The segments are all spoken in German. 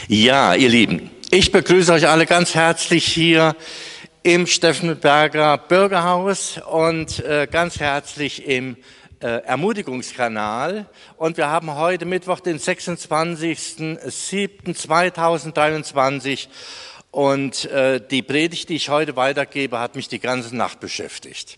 Ja, ihr Lieben, ich begrüße euch alle ganz herzlich hier im Steffenberger Bürgerhaus und ganz herzlich im Ermutigungskanal. Und wir haben heute Mittwoch, den 26.07.2023 und die Predigt, die ich heute weitergebe, hat mich die ganze Nacht beschäftigt.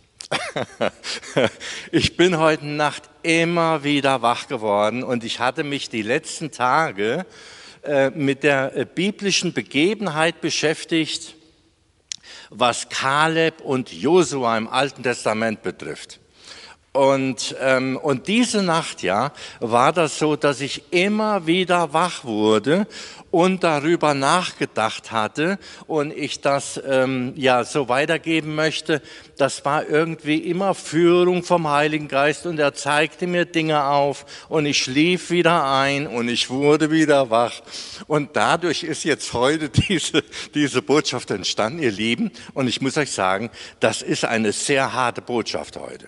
Ich bin heute Nacht immer wieder wach geworden und ich hatte mich die letzten Tage mit der biblischen Begebenheit beschäftigt, was Kaleb und Josua im Alten Testament betrifft. Und diese Nacht, ja, war das so, dass ich immer wieder wach wurde und darüber nachgedacht hatte und ich das so weitergeben möchte. Das war irgendwie immer Führung vom Heiligen Geist und er zeigte mir Dinge auf und ich schlief wieder ein und ich wurde wieder wach. Und dadurch ist jetzt heute diese Botschaft entstanden, ihr Lieben. Und ich muss euch sagen, das ist eine sehr harte Botschaft heute.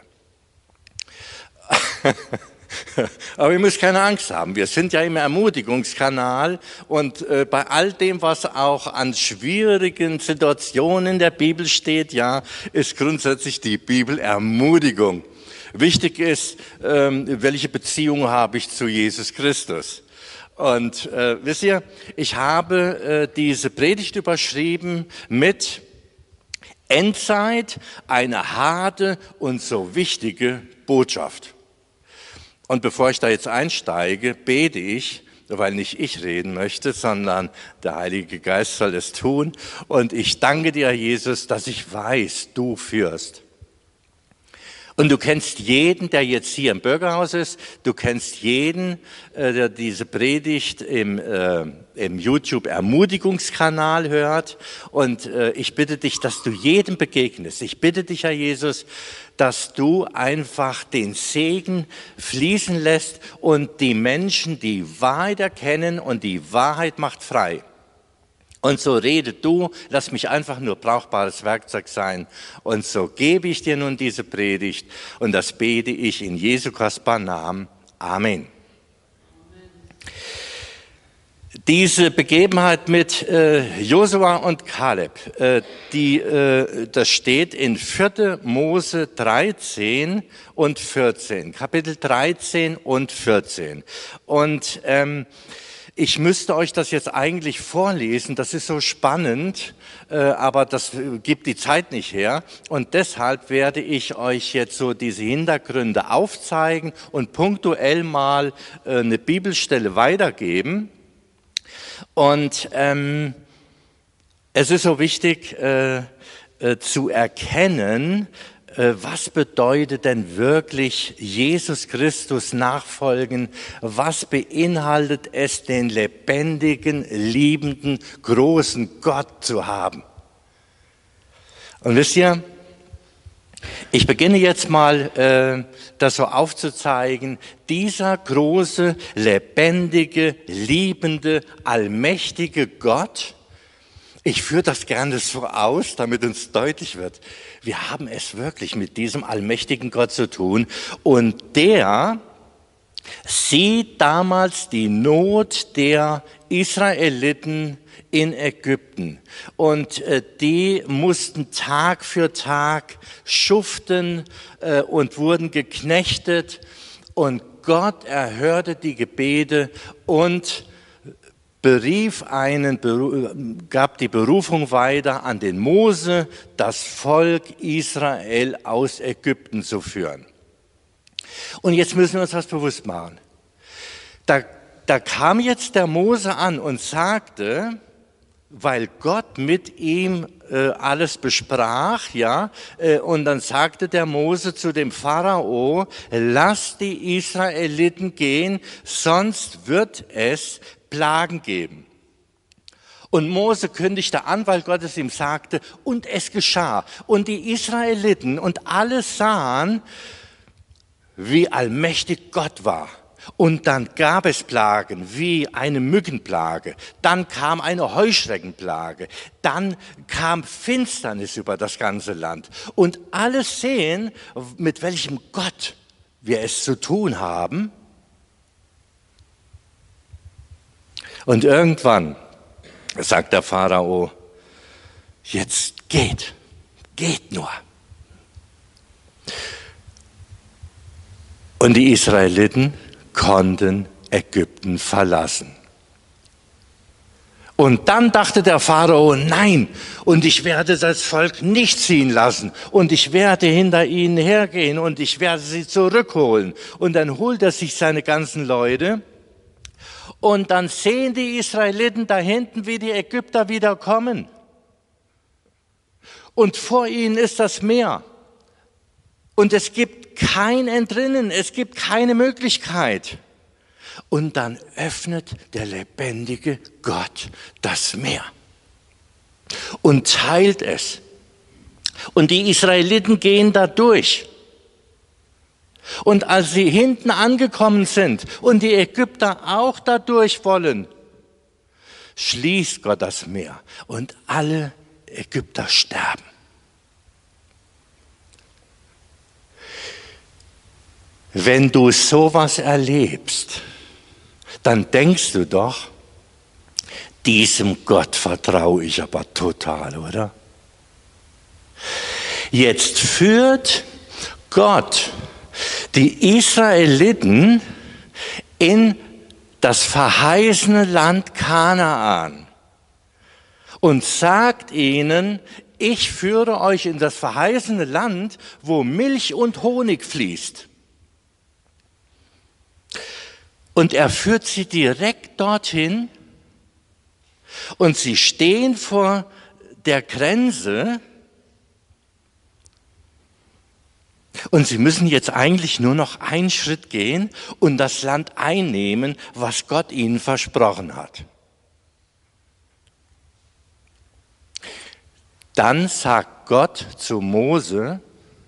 Aber ihr müsst keine Angst haben, wir sind ja im Ermutigungskanal und bei all dem, was auch an schwierigen Situationen in der Bibel steht, ja, ist grundsätzlich die Bibel Ermutigung. Wichtig ist, welche Beziehung habe ich zu Jesus Christus. Und wisst ihr, ich habe diese Predigt überschrieben mit Endzeit, eine harte und so wichtige Botschaft. Und bevor ich da jetzt einsteige, bete ich, weil nicht ich reden möchte, sondern der Heilige Geist soll es tun. Und ich danke dir, Jesus, dass ich weiß, du führst. Und du kennst jeden, der jetzt hier im Bürgerhaus ist. Du kennst jeden, der diese Predigt im YouTube-Ermutigungskanal hört. Und ich bitte dich, dass du jedem begegnest. Ich bitte dich, Herr Jesus, dass du einfach den Segen fließen lässt und die Menschen die Wahrheit erkennen und die Wahrheit macht frei. Und so rede du, lass mich einfach nur brauchbares Werkzeug sein. Und so gebe ich dir nun diese Predigt und das bete ich in Jesu kostbaren Namen. Amen. Diese Begebenheit mit Josua und Kaleb, das steht in 4. Mose 13 und 14, Kapitel 13 und 14. Und ich müsste euch das jetzt eigentlich vorlesen, das ist so spannend, aber das gibt die Zeit nicht her. Und deshalb werde ich euch jetzt so diese Hintergründe aufzeigen und punktuell mal eine Bibelstelle weitergeben. Und es ist so wichtig zu erkennen, was bedeutet denn wirklich Jesus Christus nachfolgen? Was beinhaltet es, den lebendigen, liebenden, großen Gott zu haben? Und wisst ihr, ich beginne jetzt mal, das so aufzuzeigen. Dieser große, lebendige, liebende, allmächtige Gott, ich führe das gerne so aus, damit uns deutlich wird, wir haben es wirklich mit diesem allmächtigen Gott zu tun. Und der sieht damals die Not der Israeliten in Ägypten. Und die mussten Tag für Tag schuften und wurden geknechtet. Und Gott erhörte die Gebete und gab die Berufung weiter an den Mose, das Volk Israel aus Ägypten zu führen. Und jetzt müssen wir uns was bewusst machen. Da kam jetzt der Mose an und sagte, weil Gott mit ihm alles besprach, ja, und dann sagte der Mose zu dem Pharao, lass die Israeliten gehen, sonst wird es Plagen geben. Und Mose kündigte an, weil Gott es ihm sagte, und es geschah. Und die Israeliten und alle sahen, wie allmächtig Gott war. Und dann gab es Plagen wie eine Mückenplage, dann kam eine Heuschreckenplage, dann kam Finsternis über das ganze Land. Und alle sehen, mit welchem Gott wir es zu tun haben. Und irgendwann sagt der Pharao, jetzt geht nur. Und die Israeliten konnten Ägypten verlassen. Und dann dachte der Pharao, nein, und ich werde das Volk nicht ziehen lassen und ich werde hinter ihnen hergehen und ich werde sie zurückholen. Und dann holt er sich seine ganzen Leute und dann sehen die Israeliten da hinten, wie die Ägypter wieder kommen. Und vor ihnen ist das Meer. Und es gibt kein Entrinnen, es gibt keine Möglichkeit. Und dann öffnet der lebendige Gott das Meer und teilt es. Und die Israeliten gehen da durch. Und als sie hinten angekommen sind und die Ägypter auch da durch wollen, schließt Gott das Meer und alle Ägypter sterben. Wenn du sowas erlebst, dann denkst du doch, diesem Gott vertraue ich aber total, oder? Jetzt führt Gott die Israeliten in das verheißene Land Kanaan und sagt ihnen, ich führe euch in das verheißene Land, wo Milch und Honig fließt. Und er führt sie direkt dorthin und sie stehen vor der Grenze und sie müssen jetzt eigentlich nur noch einen Schritt gehen und das Land einnehmen, was Gott ihnen versprochen hat. Dann sagt Gott zu Mose,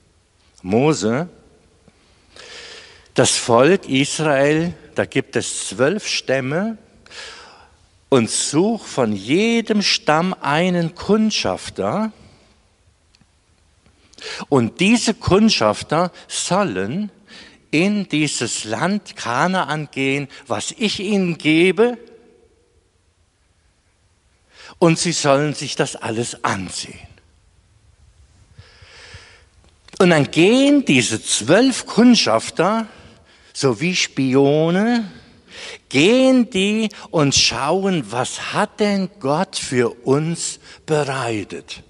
das Volk Israel, da gibt es 12 Stämme und such von jedem Stamm einen Kundschafter. Und diese Kundschafter sollen in dieses Land Kanaan gehen, was ich ihnen gebe. Und sie sollen sich das alles ansehen. Und dann gehen diese 12 Kundschafter, so wie Spione, gehen die und schauen, was hat denn Gott für uns bereitet.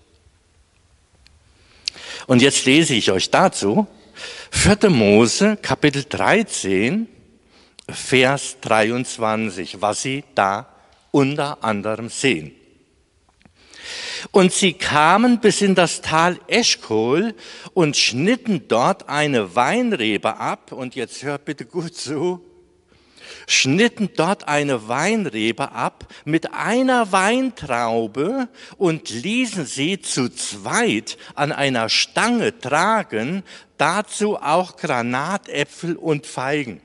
Und jetzt lese ich euch dazu 4. Mose, Kapitel 13, Vers 23, was Sie da unter anderem sehen. Und sie kamen bis in das Tal Eschkol und schnitten dort eine Weinrebe ab. Und jetzt hört bitte gut zu. Schnitten dort eine Weinrebe ab mit einer Weintraube und ließen sie zu zweit an einer Stange tragen, dazu auch Granatäpfel und Feigen.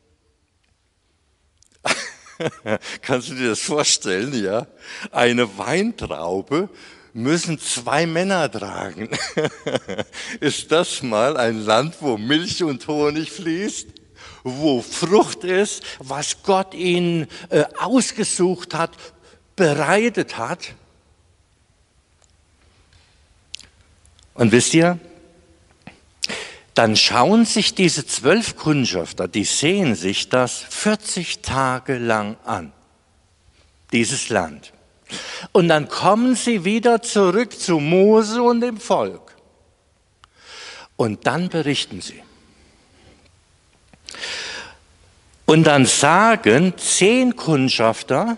Kannst du dir das vorstellen, ja? Eine Weintraube müssen 2 Männer tragen. Ist das mal ein Land, wo Milch und Honig fließt? Wo Frucht ist, was Gott ihnen ausgesucht hat, bereitet hat? Und wisst ihr, dann schauen sich diese 12 Kundschafter, die sehen sich das 40 Tage lang an, dieses Land. Und dann kommen sie wieder zurück zu Mose und dem Volk. Und dann berichten sie. Und dann sagen 10 Kundschafter,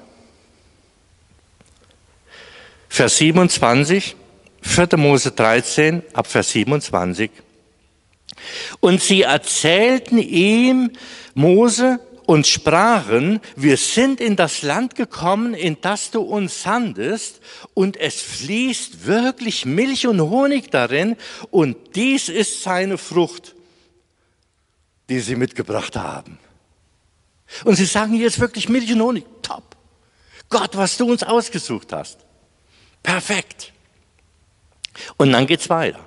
Vers 27, 4. Mose 13, ab Vers 27, und sie erzählten ihm, Mose, und sprachen, wir sind in das Land gekommen, in das du uns sandest, und es fließt wirklich Milch und Honig darin, und dies ist seine Frucht, die sie mitgebracht haben. Und sie sagen, hier ist wirklich Milch und Honig, top. Gott, was du uns ausgesucht hast, perfekt. Und dann geht's weiter.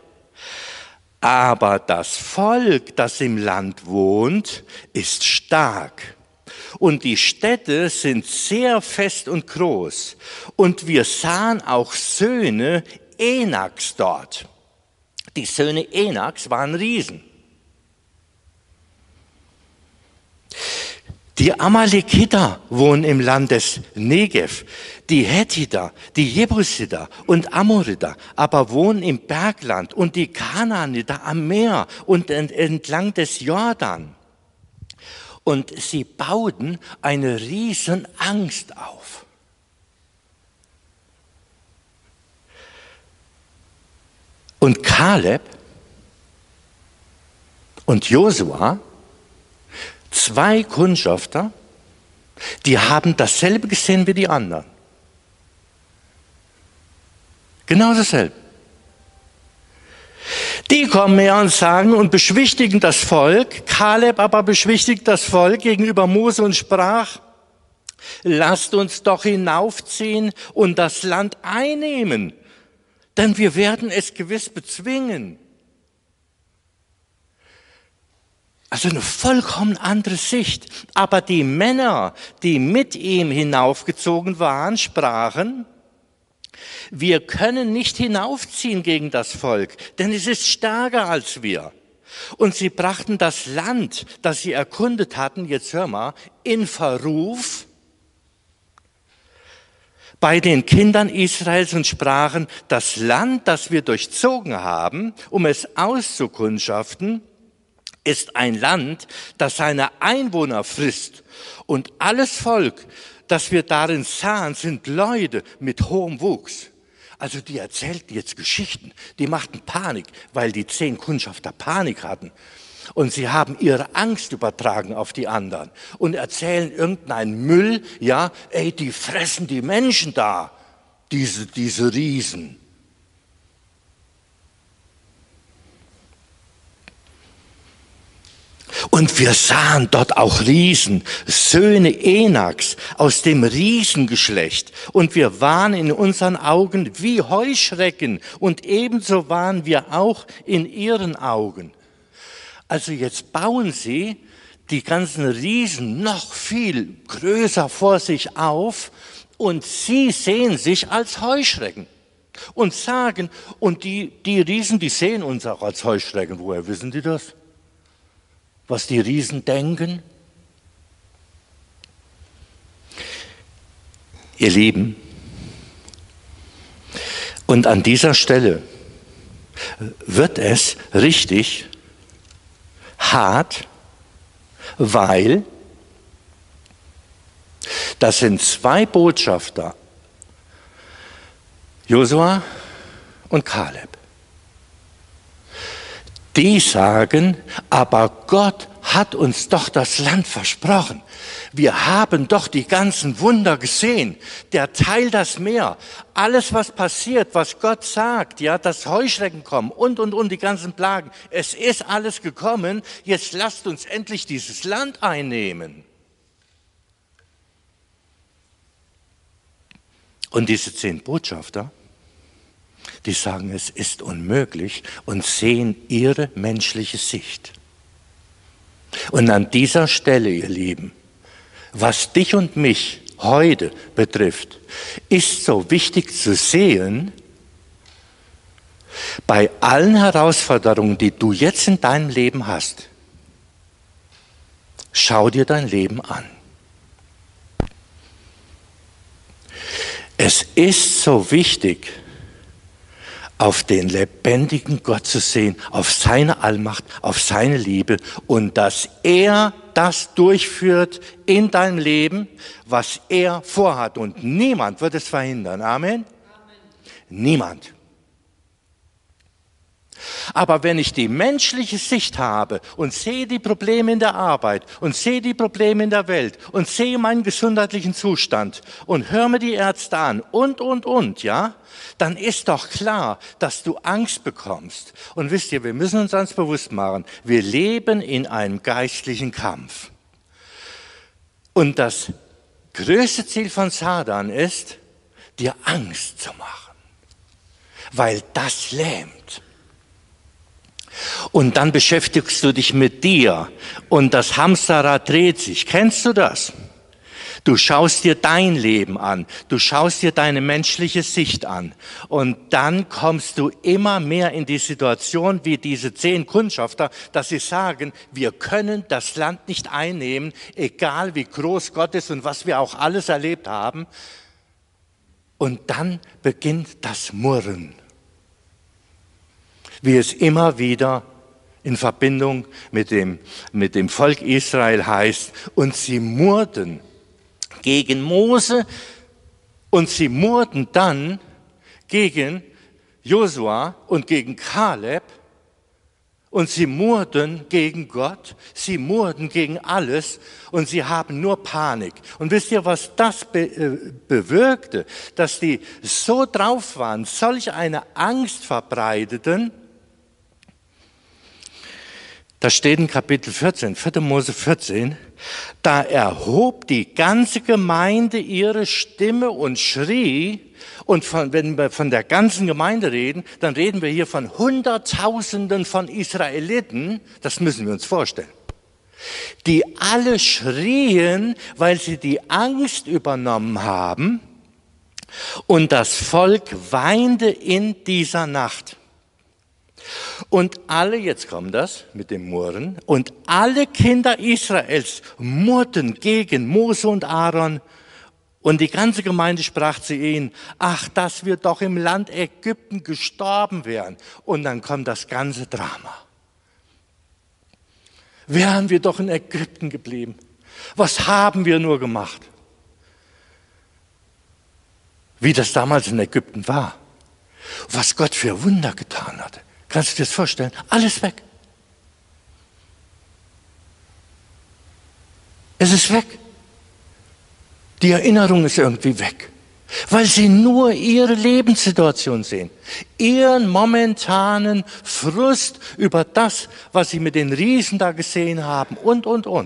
Aber das Volk, das im Land wohnt, ist stark Und die Städte sind sehr fest und groß. Und wir sahen auch Söhne Enaks dort. Die Söhne Enaks waren Riesen. Die Amalekiter wohnen im Land des Negev, die Hethiter, die Jebusiter und Amoriter aber wohnen im Bergland und die Kanaaniter am Meer und entlang des Jordan. Und sie bauten eine riesen Angst auf. Und Kaleb und Josua, 2 Kundschafter, die haben dasselbe gesehen wie die anderen. Genau dasselbe. Die kommen her und sagen und beschwichtigen das Volk. Kaleb aber beschwichtigt das Volk gegenüber Mose und sprach: Lasst uns doch hinaufziehen und das Land einnehmen, denn wir werden es gewiss bezwingen. Also eine vollkommen andere Sicht. Aber die Männer, die mit ihm hinaufgezogen waren, sprachen: Wir können nicht hinaufziehen gegen das Volk, denn es ist stärker als wir. Und sie brachten das Land, das sie erkundet hatten, jetzt hör mal, in Verruf bei den Kindern Israels und sprachen: Das Land, das wir durchzogen haben, um es auszukundschaften, ist ein Land, das seine Einwohner frisst. Und alles Volk, das wir darin sahen, sind Leute mit hohem Wuchs. Also die erzählten jetzt Geschichten, die machten Panik, weil die 10 Kundschafter Panik hatten. Und sie haben ihre Angst übertragen auf die anderen und erzählen irgendeinen Müll, ja, ey, die fressen die Menschen da, diese Riesen. Und wir sahen dort auch Riesen, Söhne Enaks aus dem Riesengeschlecht. Und wir waren in unseren Augen wie Heuschrecken und ebenso waren wir auch in ihren Augen. Also jetzt bauen sie die ganzen Riesen noch viel größer vor sich auf und sie sehen sich als Heuschrecken und sagen, und die Riesen, die sehen uns auch als Heuschrecken. Woher wissen die das? Was die Riesen denken? Ihr Lieben, und an dieser Stelle wird es richtig hart, weil das sind 2 Botschafter, Josua und Kaleb. Die sagen, aber Gott hat uns doch das Land versprochen. Wir haben doch die ganzen Wunder gesehen. Der teilt das Meer. Alles, was passiert, was Gott sagt, ja, dass Heuschrecken kommen und die ganzen Plagen. Es ist alles gekommen. Jetzt lasst uns endlich dieses Land einnehmen. Und diese 10 Botschafter, die sagen, es ist unmöglich und sehen ihre menschliche Sicht. Und an dieser Stelle, ihr Lieben, was dich und mich heute betrifft, ist so wichtig zu sehen, bei allen Herausforderungen, die du jetzt in deinem Leben hast, schau dir dein Leben an. Es ist so wichtig, auf den lebendigen Gott zu sehen, auf seine Allmacht, auf seine Liebe und dass er das durchführt in deinem Leben, was er vorhat. Und niemand wird es verhindern. Amen? Amen. Niemand. Aber wenn ich die menschliche Sicht habe und sehe die Probleme in der Arbeit und sehe die Probleme in der Welt und sehe meinen gesundheitlichen Zustand und höre mir die Ärzte an und, ja, dann ist doch klar, dass du Angst bekommst. Und wisst ihr, wir müssen uns ganz bewusst machen, wir leben in einem geistlichen Kampf. Und das größte Ziel von Satan ist, dir Angst zu machen, weil das lähmt. Und dann beschäftigst du dich mit dir und das Hamsterrad dreht sich. Kennst du das? Du schaust dir dein Leben an, du schaust dir deine menschliche Sicht an und dann kommst du immer mehr in die Situation wie diese 10 Kundschafter, dass sie sagen, wir können das Land nicht einnehmen, egal wie groß Gott ist und was wir auch alles erlebt haben. Und dann beginnt das Murren, wie es immer wieder in Verbindung mit dem Volk Israel heißt. Und sie murrten gegen Mose und sie murrten dann gegen Josua und gegen Kaleb und sie murrten gegen Gott, sie murrten gegen alles und sie haben nur Panik. Und wisst ihr, was das bewirkte? Dass die so drauf waren, solch eine Angst verbreiteten. Da steht in Kapitel 14, 4. Mose 14, da erhob die ganze Gemeinde ihre Stimme und schrie, und wenn wir von der ganzen Gemeinde reden, dann reden wir hier von Hunderttausenden von Israeliten, das müssen wir uns vorstellen, die alle schrien, weil sie die Angst übernommen haben, und das Volk weinte in dieser Nacht. Und alle, jetzt kommt das mit dem Murren, und alle Kinder Israels murrten gegen Mose und Aaron. Und die ganze Gemeinde sprach zu ihnen, ach, dass wir doch im Land Ägypten gestorben wären. Und dann kommt das ganze Drama. Wären wir doch in Ägypten geblieben. Was haben wir nur gemacht? Wie das damals in Ägypten war. Was Gott für Wunder getan hatte. Kannst du dir das vorstellen? Alles weg. Es ist weg. Die Erinnerung ist irgendwie weg. Weil sie nur ihre Lebenssituation sehen. Ihren momentanen Frust über das, was sie mit den Riesen da gesehen haben und.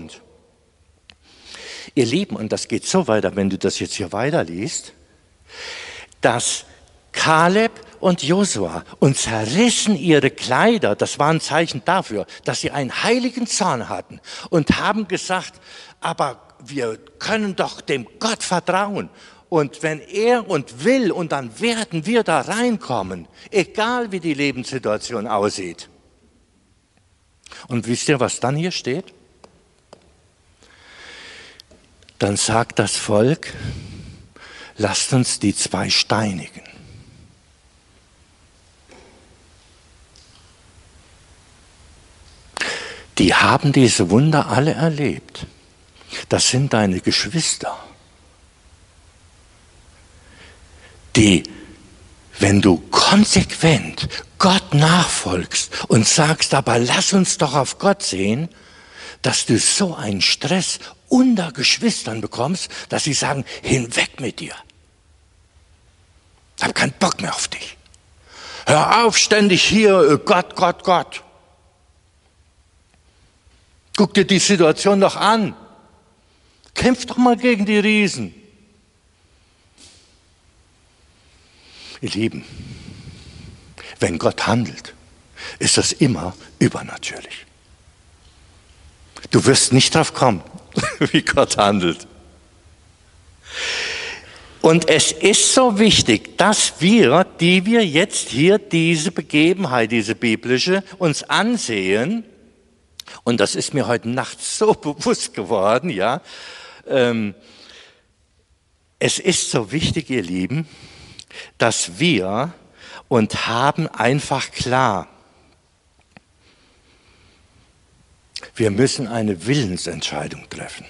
Ihr Lieben, und das geht so weiter, wenn du das jetzt hier weiterliest, dass Kaleb und Josua und zerrissen ihre Kleider, das war ein Zeichen dafür, dass sie einen heiligen Zorn hatten und haben gesagt, aber wir können doch dem Gott vertrauen und wenn er uns will und dann werden wir da reinkommen, egal wie die Lebenssituation aussieht. Und wisst ihr, was dann hier steht? Dann sagt das Volk, lasst uns die 2 steinigen. Die haben diese Wunder alle erlebt. Das sind deine Geschwister, die, wenn du konsequent Gott nachfolgst und sagst, aber lass uns doch auf Gott sehen, dass du so einen Stress unter Geschwistern bekommst, dass sie sagen, hinweg mit dir. Ich habe keinen Bock mehr auf dich. Hör auf, ständig hier, Gott, Gott, Gott. Guck dir die Situation doch an. Kämpf doch mal gegen die Riesen. Ihr Lieben, wenn Gott handelt, ist das immer übernatürlich. Du wirst nicht drauf kommen, wie Gott handelt. Und es ist so wichtig, dass wir, die wir jetzt hier diese Begebenheit, diese biblische, uns ansehen, und das ist mir heute Nacht so bewusst geworden, ja. Es ist so wichtig, ihr Lieben, dass wir und haben einfach klar, wir müssen eine Willensentscheidung treffen.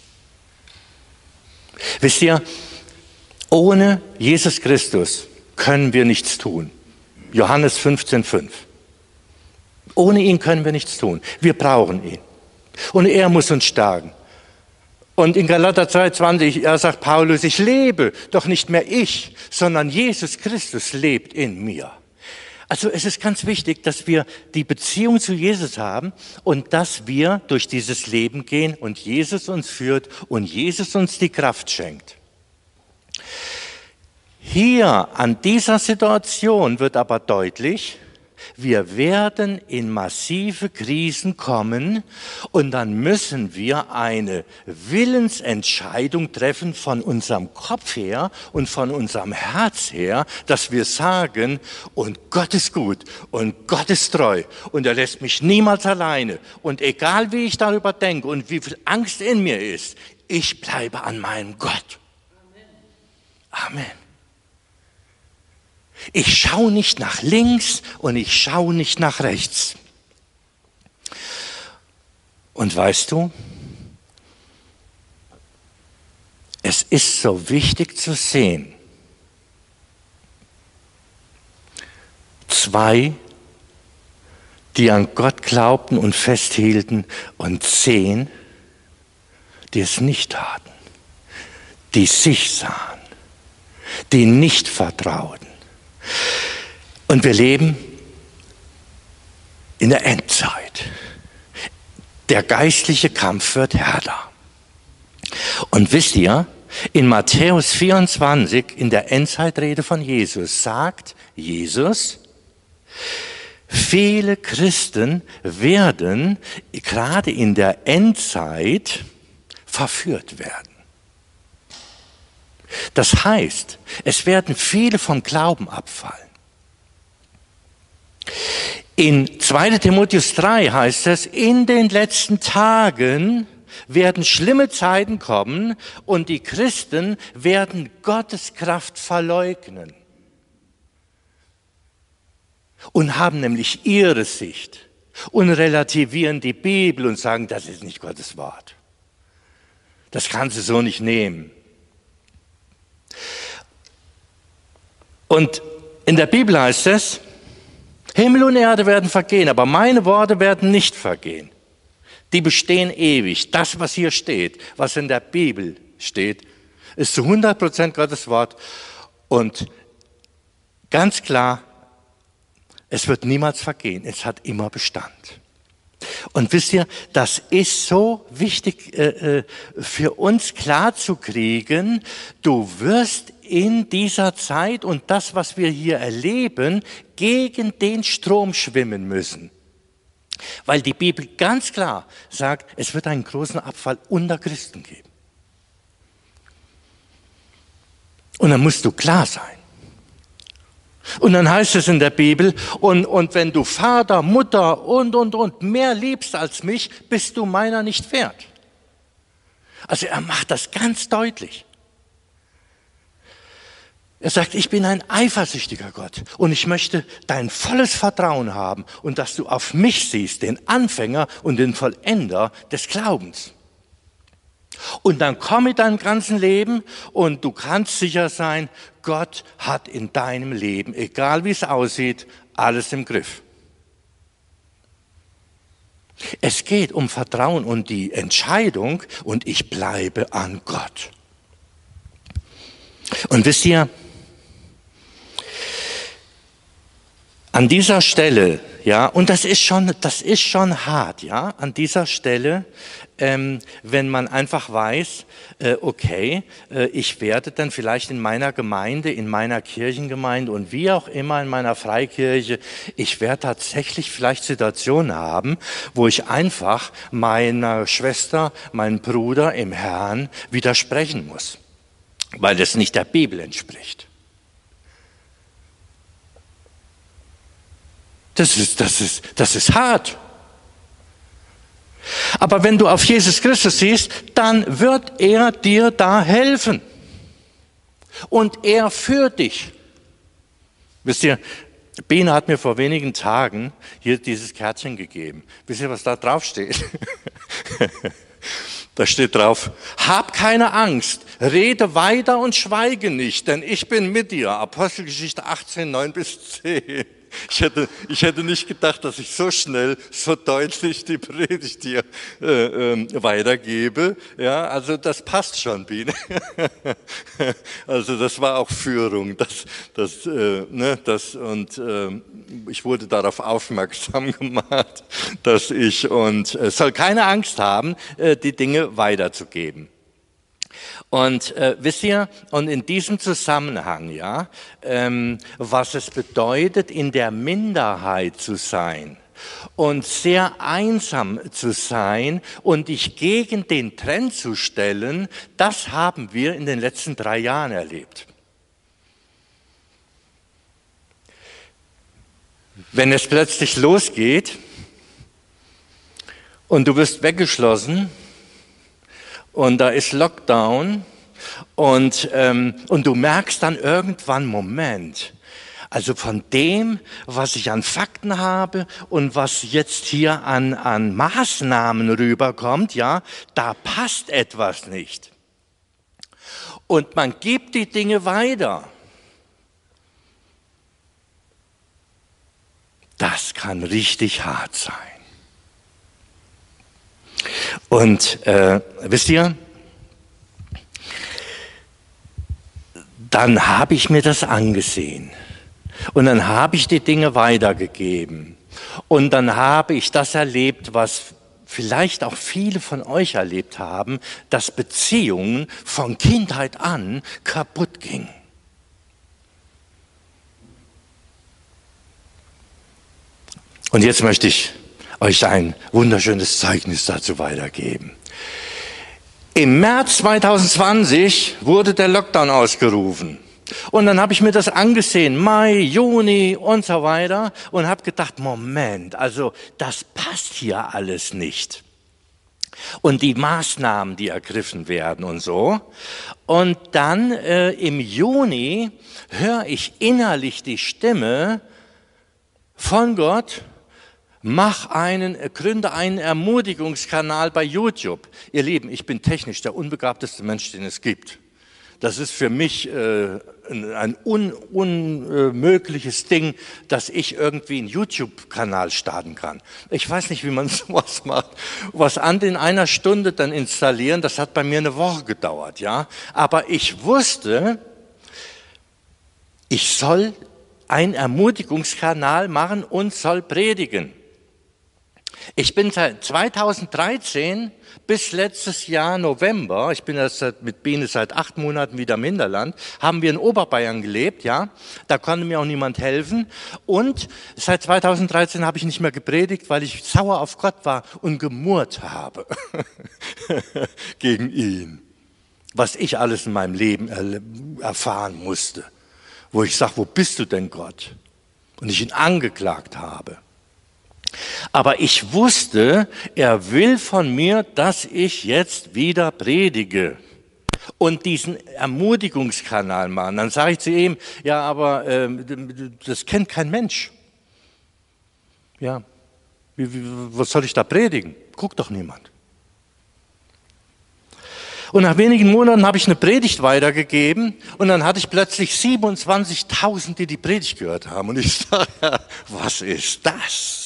Wisst ihr, ohne Jesus Christus können wir nichts tun. Johannes 15,5. Ohne ihn können wir nichts tun. Wir brauchen ihn. Und er muss uns stärken. Und in Galater 2,20, sagt Paulus, ich lebe, doch nicht mehr ich, sondern Jesus Christus lebt in mir. Also es ist ganz wichtig, dass wir die Beziehung zu Jesus haben und dass wir durch dieses Leben gehen und Jesus uns führt und Jesus uns die Kraft schenkt. Hier an dieser Situation wird aber deutlich, Wir werden in massive Krisen kommen und dann müssen wir eine Willensentscheidung treffen von unserem Kopf her und von unserem Herz her, dass wir sagen, und Gott ist gut und Gott ist treu und er lässt mich niemals alleine. Und egal wie ich darüber denke und wie viel Angst in mir ist, ich bleibe an meinem Gott. Amen. Ich schaue nicht nach links und ich schaue nicht nach rechts. Und weißt du, es ist so wichtig zu sehen, 2, die an Gott glaubten und festhielten, und 10, die es nicht taten, die sich sahen, die nicht vertrauten. Und wir leben in der Endzeit. Der geistliche Kampf wird härter. Und wisst ihr, in Matthäus 24, in der Endzeitrede von Jesus, sagt Jesus, viele Christen werden gerade in der Endzeit verführt werden. Das heißt, es werden viele vom Glauben abfallen. In 2. Timotheus 3 heißt es, in den letzten Tagen werden schlimme Zeiten kommen und die Christen werden Gottes Kraft verleugnen und haben nämlich ihre Sicht und relativieren die Bibel und sagen, das ist nicht Gottes Wort. Das kannst du so nicht nehmen. Und in der Bibel heißt es, Himmel und Erde werden vergehen, aber meine Worte werden nicht vergehen. Die bestehen ewig. Das, was hier steht, was in der Bibel steht, ist zu 100% Gottes Wort. Und ganz klar, es wird niemals vergehen. Es hat immer Bestand. Und wisst ihr, das ist so wichtig für uns klar zu kriegen, du wirst in dieser Zeit und das, was wir hier erleben, gegen den Strom schwimmen müssen. Weil die Bibel ganz klar sagt, es wird einen großen Abfall unter Christen geben. Und dann musst du klar sein. Und dann heißt es in der Bibel, und wenn du Vater, Mutter und mehr liebst als mich, bist du meiner nicht wert. Also er macht das ganz deutlich. Er sagt, ich bin ein eifersüchtiger Gott und ich möchte dein volles Vertrauen haben und dass du auf mich siehst, den Anfänger und den Vollender des Glaubens. Und dann komm mit deinem ganzen Leben und du kannst sicher sein, Gott hat in deinem Leben, egal wie es aussieht, alles im Griff. Es geht um Vertrauen und die Entscheidung und ich bleibe an Gott. Und wisst ihr, an dieser Stelle, ja, und das ist schon hart, ja, an dieser Stelle, wenn man einfach weiß, okay, ich werde dann vielleicht in meiner Gemeinde, in meiner Kirchengemeinde und wie auch immer in meiner Freikirche, ich werde tatsächlich vielleicht Situationen haben, wo ich einfach meiner Schwester, meinem Bruder im Herrn widersprechen muss, weil das nicht der Bibel entspricht. Das ist hart. Aber wenn du auf Jesus Christus siehst, dann wird er dir da helfen. Und er führt dich. Wisst ihr, Bene hat mir vor wenigen Tagen hier dieses Kärtchen gegeben. Wisst ihr, was da drauf steht? Da steht drauf, hab keine Angst, rede weiter und schweige nicht, denn ich bin mit dir. Apostelgeschichte 18, 9-10. Ich hätte nicht gedacht, dass ich so schnell, so deutlich die Predigt hier weitergebe. Ja, also das passt schon, Biene. Also das war auch Führung. Ich wurde darauf aufmerksam gemacht, dass ich soll keine Angst haben, die Dinge weiterzugeben. Und wisst ihr, und in diesem Zusammenhang, ja, was es bedeutet, in der Minderheit zu sein und sehr einsam zu sein und dich gegen den Trend zu stellen, das haben wir in den letzten 3 Jahren erlebt. Wenn es plötzlich losgeht und du wirst weggeschlossen und da ist Lockdown und du merkst dann irgendwann, Moment, also von dem, was ich an Fakten habe und was jetzt hier an Maßnahmen rüberkommt, ja, da passt etwas nicht. Und man gibt die Dinge weiter. Das kann richtig hart sein. Und wisst ihr, dann habe ich mir das angesehen und dann habe ich die Dinge weitergegeben und dann habe ich das erlebt, was vielleicht auch viele von euch erlebt haben, dass Beziehungen von Kindheit an kaputt gingen. Und jetzt möchte ich euch ein wunderschönes Zeugnis dazu weitergeben. Im März 2020 wurde der Lockdown ausgerufen. Und dann habe ich mir das angesehen, Mai, Juni und so weiter, und habe gedacht, Moment, also das passt hier alles nicht. Und die Maßnahmen, die ergriffen werden und so. Und dann im Juni höre ich innerlich die Stimme von Gott, gründe einen Ermutigungskanal bei YouTube. Ihr Lieben, ich bin technisch der unbegabteste Mensch, den es gibt. Das ist für mich ein unmögliches Ding, dass ich irgendwie einen YouTube-Kanal starten kann. Ich weiß nicht, wie man sowas macht. Was in einer Stunde dann installieren, das hat bei mir eine Woche gedauert, ja. Aber ich wusste, ich soll einen Ermutigungskanal machen und soll predigen. Ich bin seit 2013 bis letztes Jahr November, ich bin jetzt mit Biene seit 8 Monaten wieder im Hinterland, haben wir in Oberbayern gelebt, ja, da konnte mir auch niemand helfen und seit 2013 habe ich nicht mehr gepredigt, weil ich sauer auf Gott war und gemurrt habe gegen ihn, was ich alles in meinem Leben erfahren musste, wo ich sage, wo bist du denn Gott? Und ich ihn angeklagt habe. Aber ich wusste, er will von mir, dass ich jetzt wieder predige und diesen Ermutigungskanal machen. Dann sage ich zu ihm, ja, aber das kennt kein Mensch. Ja, was soll ich da predigen? Guckt doch niemand. Und nach wenigen Monaten habe ich eine Predigt weitergegeben und dann hatte ich plötzlich 27.000, die die Predigt gehört haben. Und ich sage, ja, was ist das?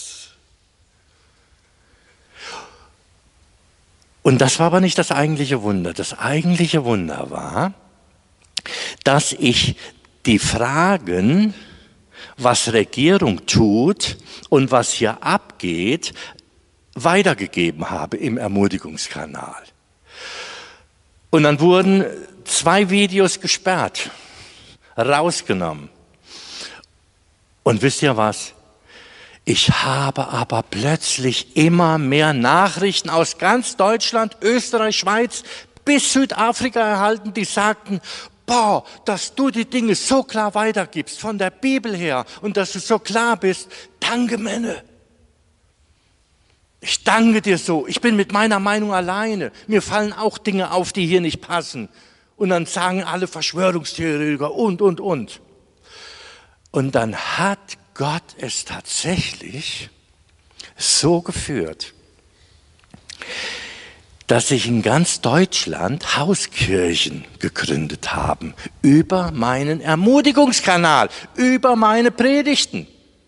Und das war aber nicht das eigentliche Wunder. Das eigentliche Wunder war, dass ich die Fragen, was Regierung tut und was hier abgeht, weitergegeben habe im Ermutigungskanal. Und dann wurden 2 Videos gesperrt, rausgenommen. Und wisst ihr was? Ich habe aber plötzlich immer mehr Nachrichten aus ganz Deutschland, Österreich, Schweiz bis Südafrika erhalten, die sagten, boah, dass du die Dinge so klar weitergibst, von der Bibel her, und dass du so klar bist, danke Männer. Ich danke dir so, ich bin mit meiner Meinung alleine, mir fallen auch Dinge auf, die hier nicht passen. Und dann sagen alle Verschwörungstheoretiker und. Und dann hat Gott es tatsächlich so geführt, dass sich in ganz Deutschland Hauskirchen gegründet haben über meinen Ermutigungskanal, über meine Predigten.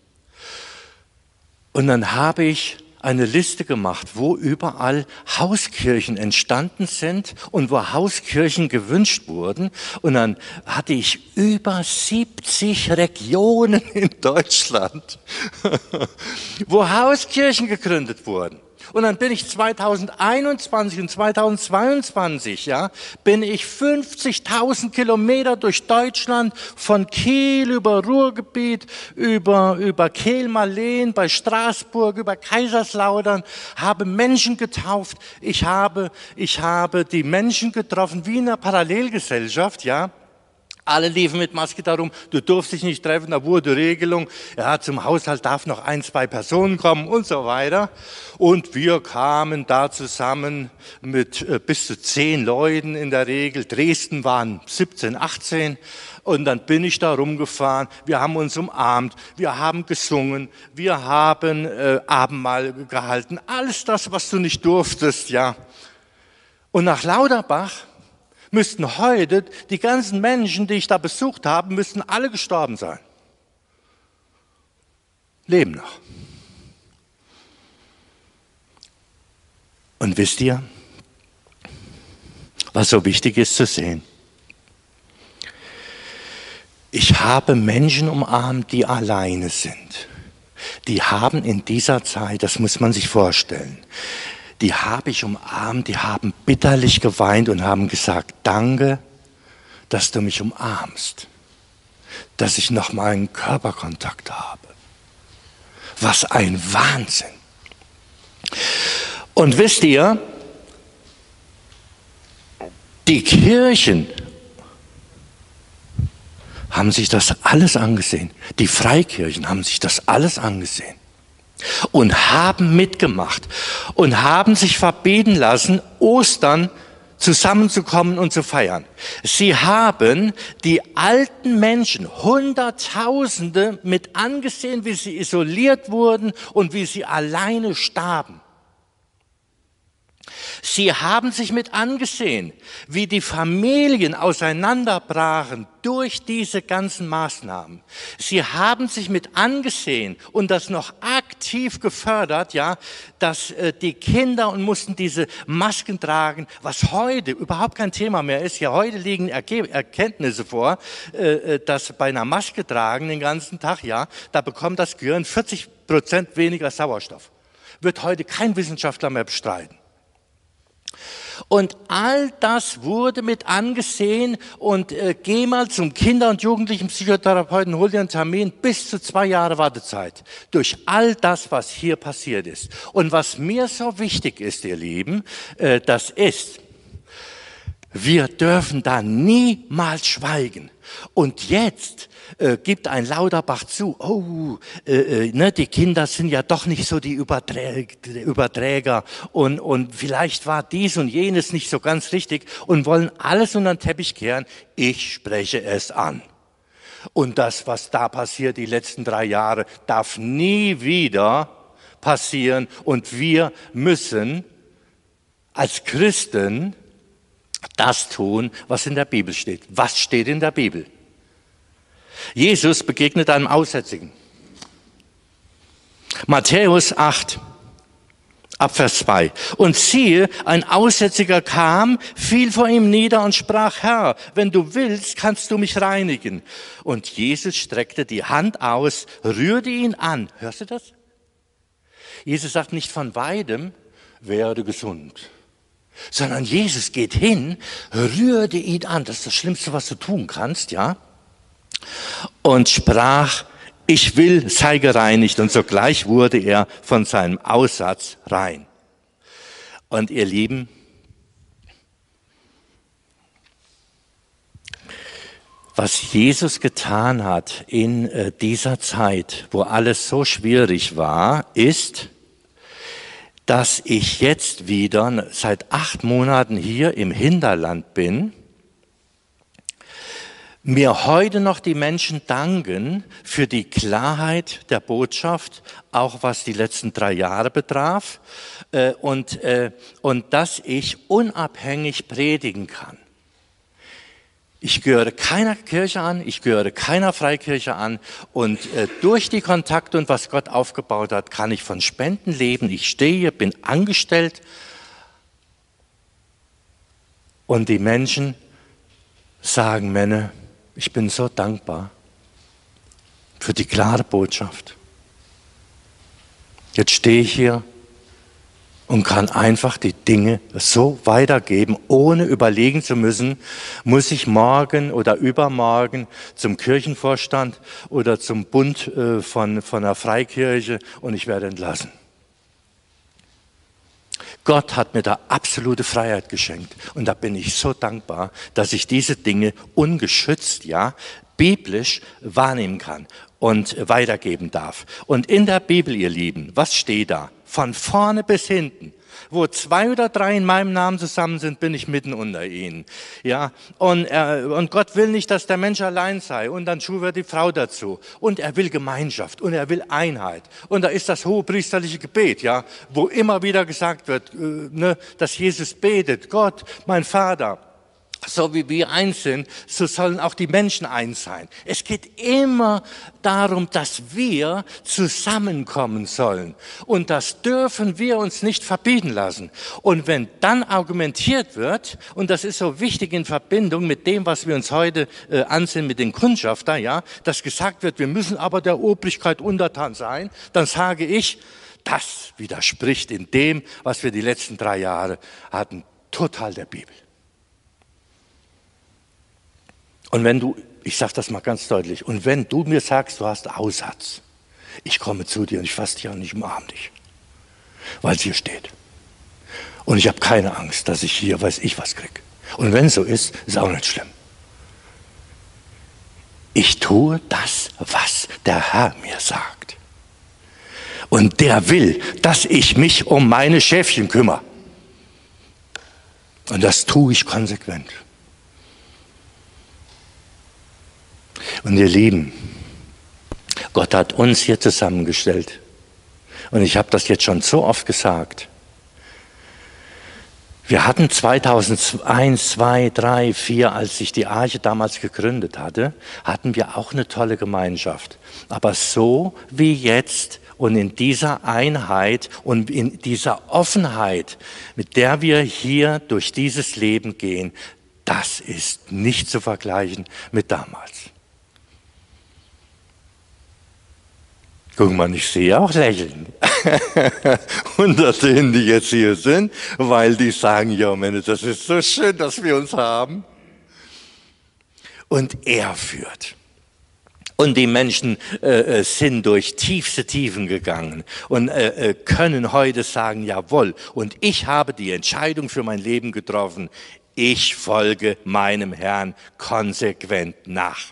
Und dann habe ich eine Liste gemacht, wo überall Hauskirchen entstanden sind und wo Hauskirchen gewünscht wurden. Und dann hatte ich über 70 Regionen in Deutschland, wo Hauskirchen gegründet wurden. Und dann bin ich 2021 und 2022, ja, bin ich 50.000 Kilometer durch Deutschland, von Kiel über Ruhrgebiet, über Kehl-Marleen, bei Straßburg, über Kaiserslautern, habe Menschen getauft. Ich habe die Menschen getroffen wie in einer Parallelgesellschaft, ja. Alle liefen mit Maske darum, du durfst dich nicht treffen, da wurde Regelung, ja, zum Haushalt darf noch 1, 2 Personen kommen und so weiter. Und wir kamen da zusammen mit bis zu 10 Leuten in der Regel. Dresden waren 17, 18. Und dann bin ich da rumgefahren, wir haben uns umarmt, wir haben gesungen, wir haben Abendmahl gehalten, alles das, was du nicht durftest, ja. Und nach Lauterbach müssten heute die ganzen Menschen, die ich da besucht habe, müssten alle gestorben sein. Leben noch. Und wisst ihr, was so wichtig ist zu sehen? Ich habe Menschen umarmt, die alleine sind. Die haben in dieser Zeit, das muss man sich vorstellen, die habe ich umarmt, die haben bitterlich geweint und haben gesagt, danke, dass du mich umarmst, dass ich noch mal einen Körperkontakt habe. Was ein Wahnsinn. Und wisst ihr, die Kirchen haben sich das alles angesehen. Die Freikirchen haben sich das alles angesehen. Und haben mitgemacht und haben sich verbieten lassen, Ostern zusammenzukommen und zu feiern. Sie haben die alten Menschen, Hunderttausende, mit angesehen, wie sie isoliert wurden und wie sie alleine starben. Sie haben sich mit angesehen, wie die Familien auseinanderbrachen durch diese ganzen Maßnahmen. Sie haben sich mit angesehen und das noch aktiv gefördert, ja, dass die Kinder und mussten diese Masken tragen, was heute überhaupt kein Thema mehr ist. Ja, heute liegen Erkenntnisse vor, dass bei einer Maske tragen den ganzen Tag, ja, da bekommt das Gehirn 40% weniger Sauerstoff. Wird heute kein Wissenschaftler mehr bestreiten. Und all das wurde mit angesehen und geh mal zum Kinder- und Jugendlichen Psychotherapeuten, hol dir einen Termin, bis zu 2 Jahre Wartezeit. Durch all das, was hier passiert ist. Und was mir so wichtig ist, ihr Lieben, das ist, wir dürfen da niemals schweigen. Und jetzt gibt ein Lauterbach zu, die Kinder sind ja doch nicht so die Überträger und vielleicht war dies und jenes nicht so ganz richtig und wollen alles unter den Teppich kehren. Ich spreche es an. Und das, was da passiert die letzten 3 Jahre, darf nie wieder passieren. Und wir müssen als Christen das tun, was in der Bibel steht. Was steht in der Bibel? Jesus begegnet einem Aussätzigen. Matthäus 8, Abvers 2. Und siehe, ein Aussätziger kam, fiel vor ihm nieder und sprach, Herr, wenn du willst, kannst du mich reinigen. Und Jesus streckte die Hand aus, rührte ihn an. Hörst du das? Jesus sagt nicht von weitem, werde gesund. Sondern Jesus geht hin, rührte ihn an, das ist das Schlimmste, was du tun kannst, ja, und sprach, ich will, sei gereinigt, und sogleich wurde er von seinem Aussatz rein. Und ihr Lieben, was Jesus getan hat in dieser Zeit, wo alles so schwierig war, ist, dass ich jetzt wieder seit 8 Monaten hier im Hinterland bin, mir heute noch die Menschen danken für die Klarheit der Botschaft, auch was die letzten 3 Jahre betraf, und dass ich unabhängig predigen kann. Ich gehöre keiner Kirche an, ich gehöre keiner Freikirche an und durch die Kontakte und was Gott aufgebaut hat, kann ich von Spenden leben. Ich stehe hier, bin angestellt und die Menschen sagen, Männer, ich bin so dankbar für die klare Botschaft. Jetzt stehe ich hier und kann einfach die Dinge so weitergeben, ohne überlegen zu müssen, muss ich morgen oder übermorgen zum Kirchenvorstand oder zum Bund von einer Freikirche und ich werde entlassen. Gott hat mir da absolute Freiheit geschenkt und da bin ich so dankbar, dass ich diese Dinge ungeschützt, ja, biblisch wahrnehmen kann und weitergeben darf. Und in der Bibel, ihr Lieben, was steht da? Von vorne bis hinten. Wo 2 oder 3 in meinem Namen zusammen sind, bin ich mitten unter ihnen. Ja, und Gott will nicht, dass der Mensch allein sei. Und dann schuf er die Frau dazu. Und er will Gemeinschaft und er will Einheit. Und da ist das hohepriesterliche Gebet, ja, wo immer wieder gesagt wird, dass Jesus betet, Gott, mein Vater. So wie wir eins sind, so sollen auch die Menschen eins sein. Es geht immer darum, dass wir zusammenkommen sollen. Und das dürfen wir uns nicht verbieten lassen. Und wenn dann argumentiert wird, und das ist so wichtig in Verbindung mit dem, was wir uns heute ansehen mit den Kundschaftern, ja, dass gesagt wird, wir müssen aber der Obrigkeit untertan sein, dann sage ich, das widerspricht in dem, was wir die letzten 3 Jahre hatten, total der Bibel. Und wenn du, ich sage das mal ganz deutlich, und wenn du mir sagst, du hast Aussatz, ich komme zu dir und ich fasse dich an, ich umarme dich, weil es hier steht. Und ich habe keine Angst, dass ich hier, weiß ich, was kriege. Und wenn es so ist, ist auch nicht schlimm. Ich tue das, was der Herr mir sagt. Und der will, dass ich mich um meine Schäfchen kümmere. Und das tue ich konsequent. Und ihr Lieben, Gott hat uns hier zusammengestellt. Und ich habe das jetzt schon so oft gesagt. Wir hatten 2001, 2, 3, 4, als sich die Arche damals gegründet hatte, hatten wir auch eine tolle Gemeinschaft. Aber so wie jetzt und in dieser Einheit und in dieser Offenheit, mit der wir hier durch dieses Leben gehen, das ist nicht zu vergleichen mit damals. Guck mal, ich sehe auch Lächeln unter denen, die jetzt hier sind, weil die sagen, ja Mensch, das ist so schön, dass wir uns haben. Und er führt. Und die Menschen sind durch tiefste Tiefen gegangen und können heute sagen, jawohl, und ich habe die Entscheidung für mein Leben getroffen. Ich folge meinem Herrn konsequent nach.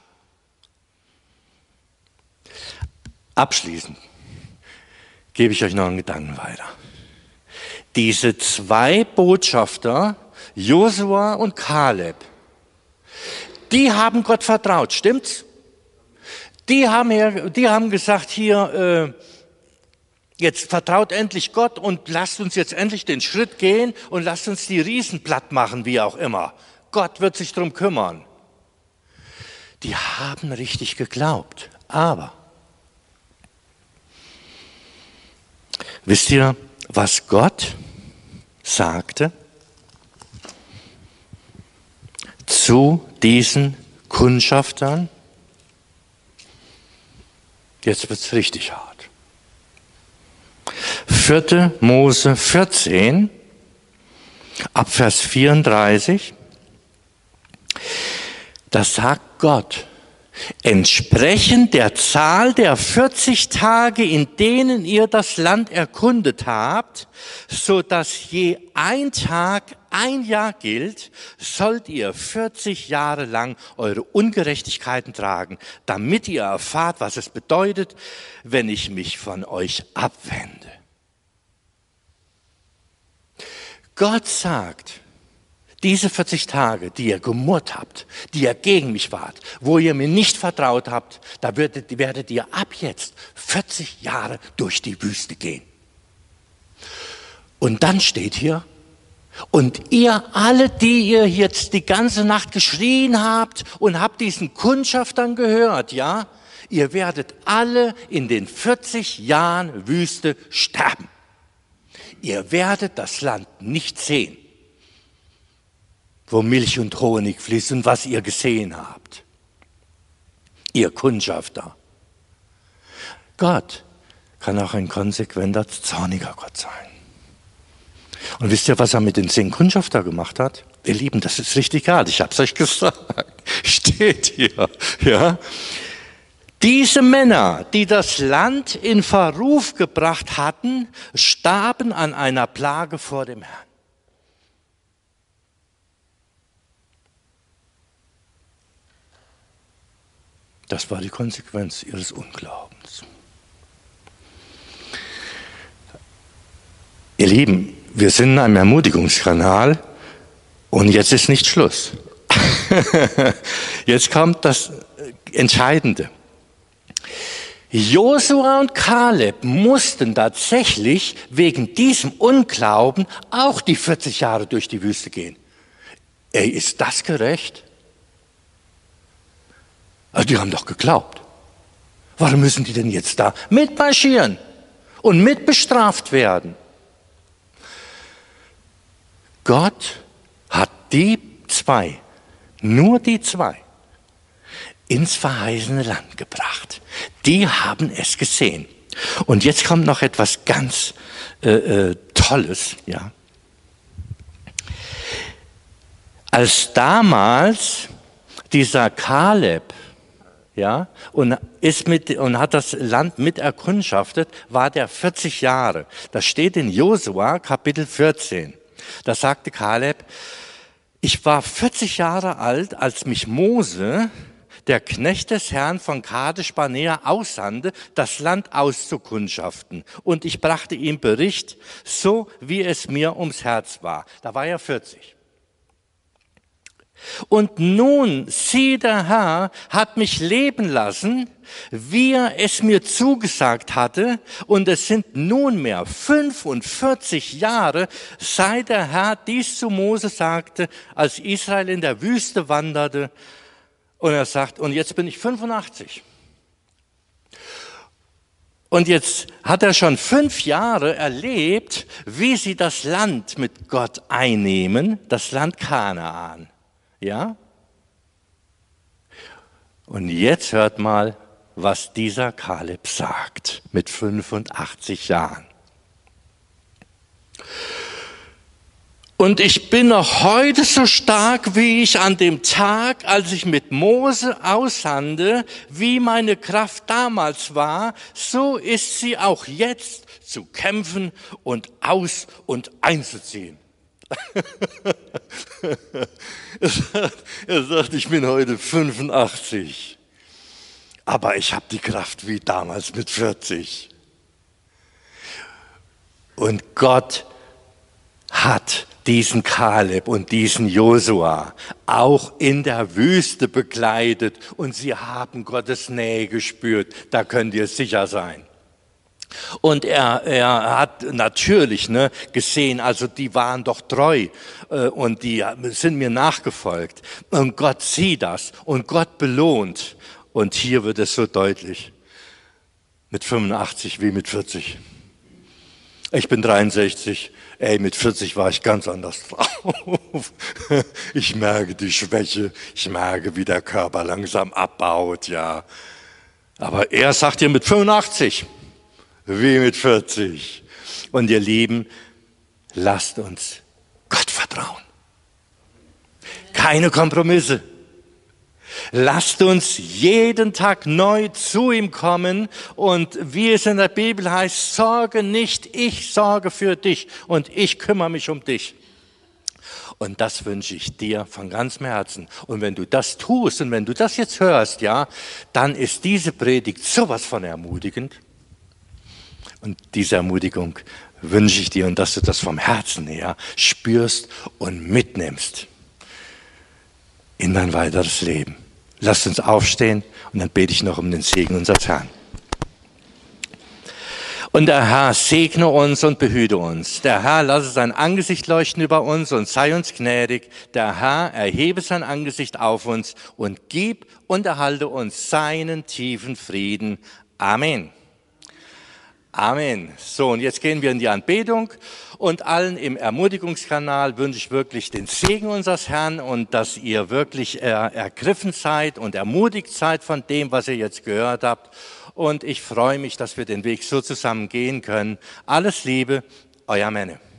Abschließend gebe ich euch noch einen Gedanken weiter. Diese 2 Botschafter, Josua und Kaleb, die haben Gott vertraut, stimmt's? Die haben gesagt, hier, jetzt vertraut endlich Gott und lasst uns jetzt endlich den Schritt gehen und lasst uns die Riesen platt machen, wie auch immer. Gott wird sich drum kümmern. Die haben richtig geglaubt, aber wisst ihr, was Gott sagte zu diesen Kundschaftern? Jetzt wird es richtig hart. 4. Mose 14, ab Vers 34, da sagt Gott, entsprechend der Zahl der 40 Tage, in denen ihr das Land erkundet habt, so dass je ein Tag 1 Jahr gilt, sollt ihr 40 Jahre lang eure Ungerechtigkeiten tragen, damit ihr erfahrt, was es bedeutet, wenn ich mich von euch abwende. Gott sagt, diese 40 Tage, die ihr gemurrt habt, die ihr gegen mich wart, wo ihr mir nicht vertraut habt, da werdet ihr ab jetzt 40 Jahre durch die Wüste gehen. Und dann steht hier, und ihr alle, die ihr jetzt die ganze Nacht geschrien habt und habt diesen Kundschaftern gehört, ja, ihr werdet alle in den 40 Jahren Wüste sterben. Ihr werdet das Land nicht sehen, wo Milch und Honig fließt und was ihr gesehen habt. Ihr Kundschafter. Gott kann auch ein konsequenter, zorniger Gott sein. Und wisst ihr, was er mit den 10 Kundschafter gemacht hat? Ihr Lieben, das ist richtig hart, ich habe es euch gesagt. Steht hier, ja. Diese Männer, die das Land in Verruf gebracht hatten, starben an einer Plage vor dem Herrn. Das war die Konsequenz ihres Unglaubens. Ihr Lieben, wir sind in einem Ermutigungskanal und jetzt ist nicht Schluss. Jetzt kommt das Entscheidende. Josua und Kaleb mussten tatsächlich wegen diesem Unglauben auch die 40 Jahre durch die Wüste gehen. Ey, ist das gerecht? Also die haben doch geglaubt. Warum müssen die denn jetzt da mitmarschieren und mitbestraft werden? Gott hat die 2, nur die 2, ins verheißene Land gebracht. Die haben es gesehen. Und jetzt kommt noch etwas ganz Tolles. Ja. Als damals dieser Kaleb und hat das Land mit erkundschaftet, war der 40 Jahre. Das steht in Josua Kapitel 14. Da sagte Kaleb: Ich war 40 Jahre alt, als mich Mose, der Knecht des Herrn von Kadesh Barnea, aussandte, das Land auszukundschaften. Und ich brachte ihm Bericht, so wie es mir ums Herz war. Da war er 40. Und nun, sieh, der Herr hat mich leben lassen, wie er es mir zugesagt hatte, und es sind nunmehr 45 Jahre, seit der Herr dies zu Mose sagte, als Israel in der Wüste wanderte. Und er sagt, und jetzt bin ich 85. Und jetzt hat er schon 5 Jahre erlebt, wie sie das Land mit Gott einnehmen, das Land Kanaan. Ja? Und jetzt hört mal, was dieser Kaleb sagt mit 85 Jahren. Und ich bin noch heute so stark, wie ich an dem Tag, als ich mit Mose aussandte, wie meine Kraft damals war, so ist sie auch jetzt zu kämpfen und aus- und einzuziehen. Er sagt, ich bin heute 85, aber ich habe die Kraft wie damals mit 40. Und Gott hat diesen Kaleb und diesen Josua auch in der Wüste begleitet und sie haben Gottes Nähe gespürt, da könnt ihr sicher sein. Und er hat natürlich gesehen, also die waren doch treu und die sind mir nachgefolgt. Und Gott sieht das und Gott belohnt. Und hier wird es so deutlich, mit 85 wie mit 40. Ich bin 63, mit 40 war ich ganz anders drauf. Ich merke die Schwäche, ich merke, wie der Körper langsam abbaut, ja. Aber er sagt hier mit 85. Wie mit 40. Und ihr Lieben, lasst uns Gott vertrauen. Keine Kompromisse. Lasst uns jeden Tag neu zu ihm kommen und wie es in der Bibel heißt, sorge nicht, ich sorge für dich und ich kümmere mich um dich. Und das wünsche ich dir von ganzem Herzen. Und wenn du das tust und wenn du das jetzt hörst, ja, dann ist diese Predigt sowas von ermutigend. Und diese Ermutigung wünsche ich dir und dass du das vom Herzen her spürst und mitnimmst in dein weiteres Leben. Lasst uns aufstehen und dann bete ich noch um den Segen unseres Herrn. Und der Herr segne uns und behüte uns. Der Herr lasse sein Angesicht leuchten über uns und sei uns gnädig. Der Herr erhebe sein Angesicht auf uns und gib und erhalte uns seinen tiefen Frieden. Amen. Amen. So, und jetzt gehen wir in die Anbetung und allen im Ermutigungskanal wünsche ich wirklich den Segen unseres Herrn und dass ihr wirklich ergriffen seid und ermutigt seid von dem, was ihr jetzt gehört habt. Und ich freue mich, dass wir den Weg so zusammen gehen können. Alles Liebe, euer Menne.